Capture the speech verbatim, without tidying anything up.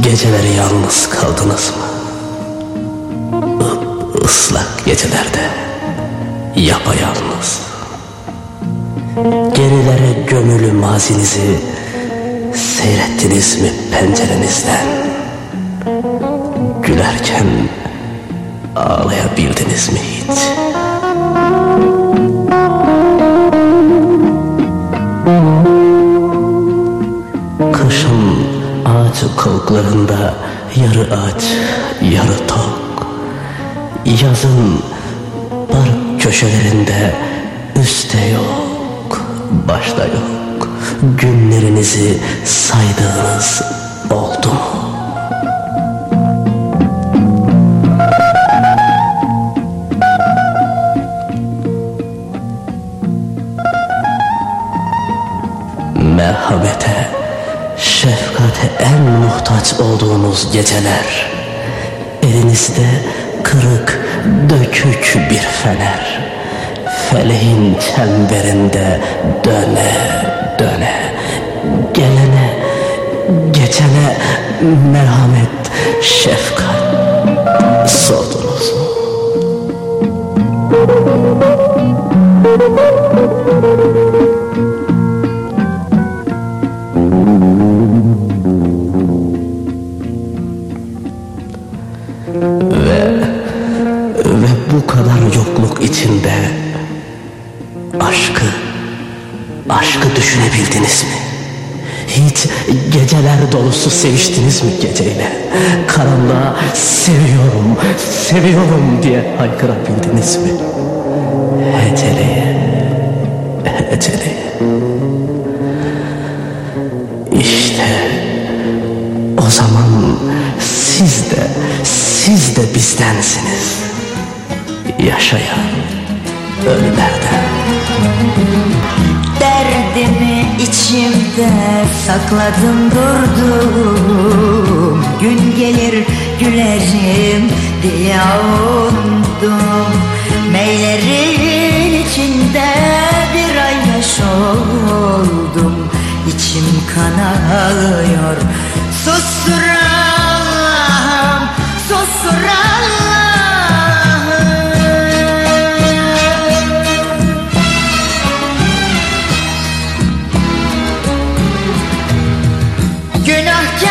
geceleri yalnız kaldınız mı? Islak gecelerde yapayalnız. Gerilere gömülü mazinizi seyrettiniz mi pencerenizden? Gülerken ağlayabildiniz mi hiç? Kışın ağaç kollarında yarı aç, yarı tok. Yazın park köşelerinde üstte yok, başta yok. Günlerinizi saydığınız oldu mu? Merhamete, şefkate en muhtaç olduğunuz geceler, elinizde kırık, dökük bir fener, feleğin çemberinde döne döne, gelene, geçene merhamet, şefkat sordunuz mu? Ve, ve bu kadar yokluk içinde aşkı, aşkı düşünebildiniz mi? Hiç geceler dolusu seviştiniz mi geceyle? Karanlığa seviyorum, seviyorum diye haykırabildiniz mi? Heceleye, heceleye. İşte o zaman siz de, siz de bizdensiniz. Yaşayan ölülerden. Derdimi içimde sakladım durdum. Gün gelir gülerim diye umdum. Meylerin içinde bir ay yaş oldum. İçim kan ağlıyor. Sustur Allah'ım, sustur Allah'ım. Günahkar